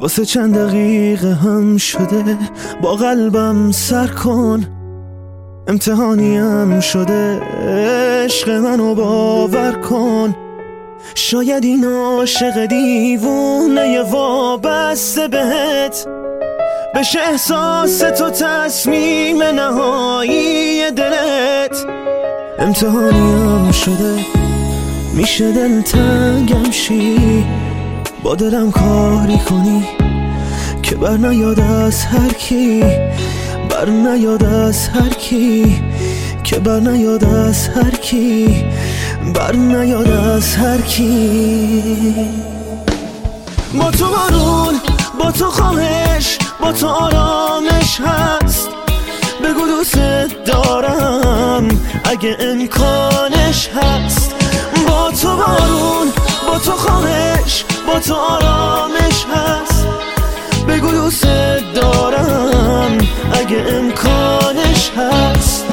واسه چند دقیقه هم شده با قلبم سر کن، امتحانیم شده عشق منو باور کن. شاید این عاشق دیوونه وابسته بهت بشه احساس تو تصمیم نهایی دلت. امتحانیم شده میشه دلتنگم شی، با دلم کاری کنی که بر نیاد از هر کی، بر نیاد از هر کی، که بر نیاد از هر کی، بر نیاد از هر کی. با تو بارون، با تو خواهش، با تو آرامش هست. بگو دوست دارم اگه امکانش هست. با تو بارون، با تو خواهش، با تو آرامش هست. بگو دوست دارم اگه امکانش هست.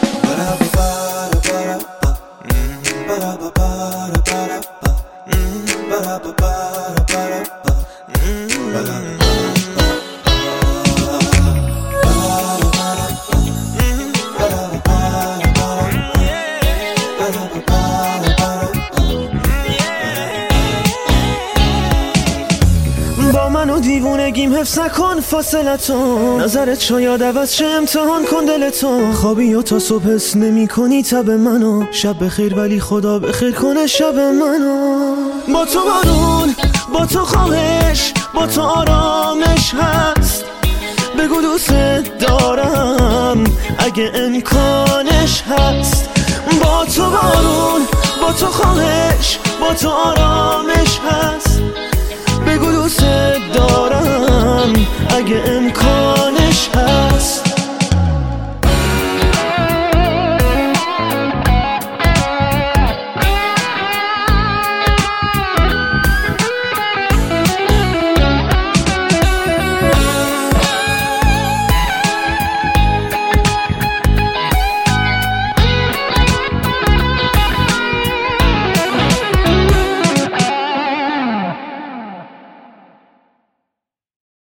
با منو دیوونگیم حفظ نکن فاصلتو، نظرت شاید عوض شه امتحان کن دلتو. خوابی و تا صبح حس نمی کنی تب منو، شب بخیر ولی خدا بخیر کنه شب منو. با تو بارون، با تو خواهش، با تو آرامش هست. بگو دوست دارم اگه امکانش هست. با تو بارون، با تو خواهش، با تو آرامش هست. بگو دوست دارم اگه امکانش